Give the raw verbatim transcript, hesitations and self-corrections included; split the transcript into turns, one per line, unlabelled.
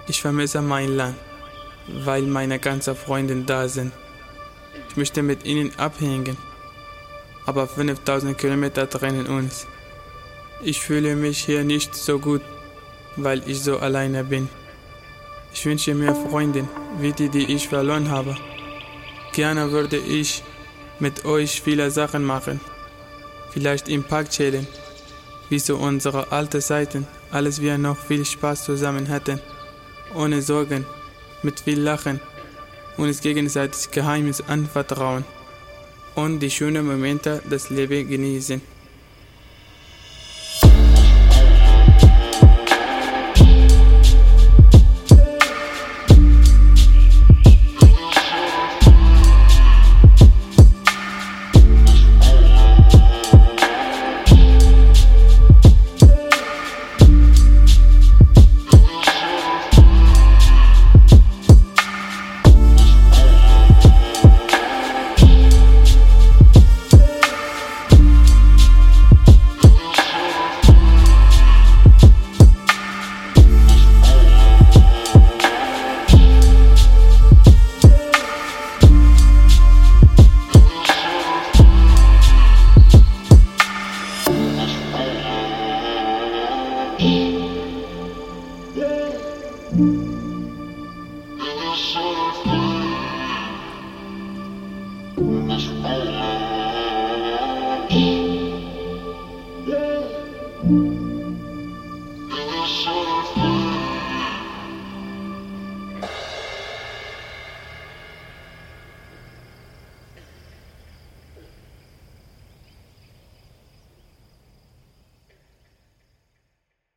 Ich vermisse mein Land, weil meine ganzen Freunde da sind. Ich möchte mit ihnen abhängen, aber fünftausend Kilometer trennen uns. Ich fühle mich hier nicht so gut, weil ich so alleine bin. Ich wünsche mir Freunde, wie die, die ich verloren habe. Gerne würde ich mit euch viele Sachen machen. Vielleicht im Park chillen, wie zu unserer alten Zeiten, als wir noch viel Spaß zusammen hatten. Ohne Sorgen, mit viel Lachen, uns gegenseitig Geheimnisse anvertrauen und die schönen Momente des Lebens genießen.
Yeah.